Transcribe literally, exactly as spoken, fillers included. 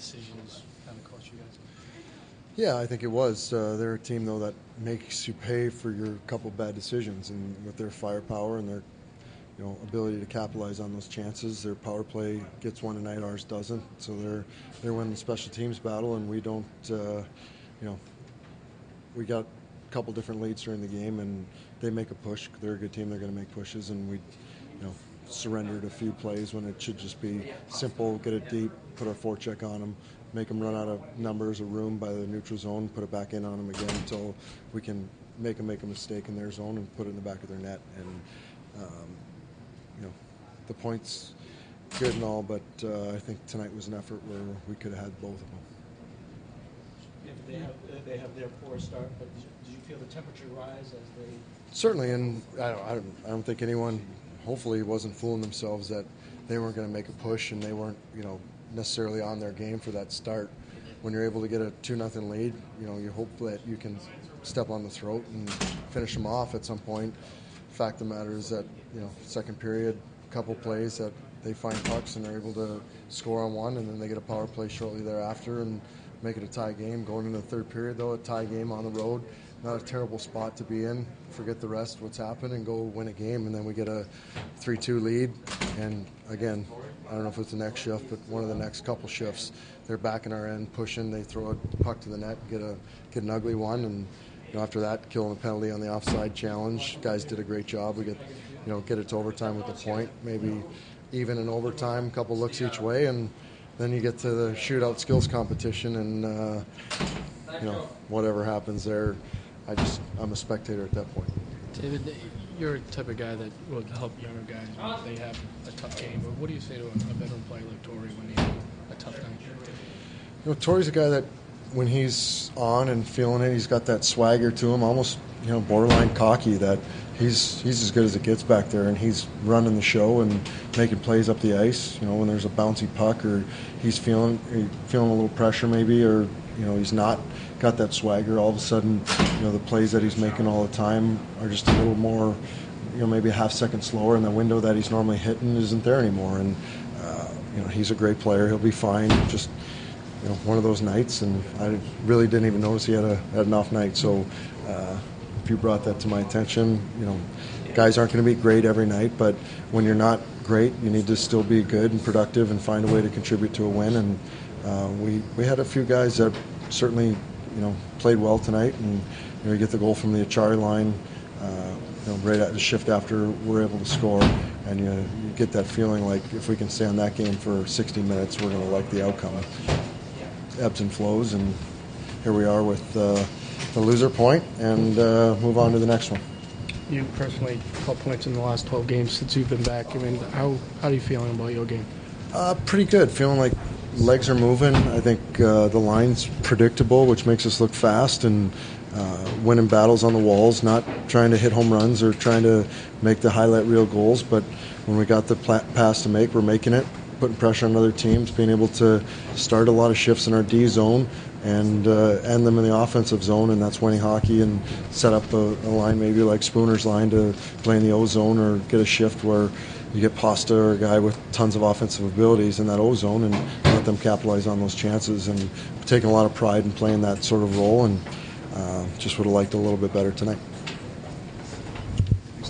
decisions kind of cost you guys? Yeah, I think it was. Uh, they're a team, though, that makes you pay for your couple bad decisions, and with their firepower and their you know ability to capitalize on those chances, their power play gets one tonight, ours doesn't. So they're they're winning the special teams battle, and we don't. Uh, you know, we got a couple different leads during the game, and they make a push. They're a good team. They're going to make pushes, and we, you know, surrendered a few plays when it should just be simple. Get it deep, put our forecheck on them, make them run out of numbers or room by the neutral zone, put it back in on them again until we can make them make a mistake in their zone and put it in the back of their net. And um, you know, the points good and all, but uh, I think tonight was an effort where we could have had both of them. If they have, if they have their poor start, but did you feel the temperature rise as they? Certainly, and I don't, I don't, I don't think anyone, hopefully, wasn't fooling themselves that they weren't going to make a push and they weren't, you know, necessarily on their game for that start. When you're able to get a two nothing lead, you know, you hope that you can step on the throat and finish them off at some point. Fact of the matter is that, you know, second period, a couple plays that they find pucks and they're able to score on one, and then they get a power play shortly thereafter and make it a tie game. Going into the third period, though, a tie game on the road, not a terrible spot to be in. Forget the rest of what's happened and go win a game, and then we get a three two lead. And again, I don't know if it's the next shift, but one of the next couple shifts, they're back in our end, pushing. They throw a puck to the net, get a get an ugly one, and you know, after that, killing a penalty on the offside challenge. Guys did a great job. We get, you know, get it to overtime with the point, maybe even in overtime, a couple looks each way, and then you get to the shootout skills competition, and uh, you know, whatever happens there, I just I'm a spectator at that point. David, you're the type of guy that will help younger guys when they have a tough game. But what do you say to a, a veteran player like Torey when he has a tough night? You know, Torey's a guy that when he's on and feeling it, he's got that swagger to him, almost you know borderline cocky. That he's he's as good as it gets back there, and he's running the show and making plays up the ice. You know, when there's a bouncy puck or he's feeling feeling a little pressure maybe, or you know he's not got that swagger. All of a sudden, you know the plays that he's making all the time are just a little more, you know, maybe a half second slower, and the window that he's normally hitting isn't there anymore. And uh, you know he's a great player. He'll be fine. Just you know one of those nights, and I really didn't even notice he had a had an off night. So. Uh, If you brought that to my attention, you know, guys aren't going to be great every night, but when you're not great, you need to still be good and productive and find a way to contribute to a win. And uh, we we had a few guys that certainly, you know, played well tonight. And you know, you get the goal from the Achari line, uh, you know, right at the shift after we're able to score, and you, you get that feeling like if we can stay on that game for sixty minutes, we're going to like the outcome. Ebbs and flows, and here we are with. Uh, the loser point, and uh, move on to the next one. You personally caught points in the last twelve games since you've been back. I mean, how how are you feeling about your game? Uh, pretty good. Feeling like legs are moving. I think uh, the line's predictable, which makes us look fast, and uh, winning battles on the walls, not trying to hit home runs or trying to make the highlight reel goals, but when we got the pla- pass to make, we're making it, putting pressure on other teams, being able to start a lot of shifts in our D zone, and uh, end them in the offensive zone, and that's winning hockey, and set up a, a line maybe like Spooner's line to play in the O zone, or get a shift where you get Pasta or a guy with tons of offensive abilities in that O zone and let them capitalize on those chances. And taking a lot of pride in playing that sort of role, and uh, just would have liked a little bit better tonight.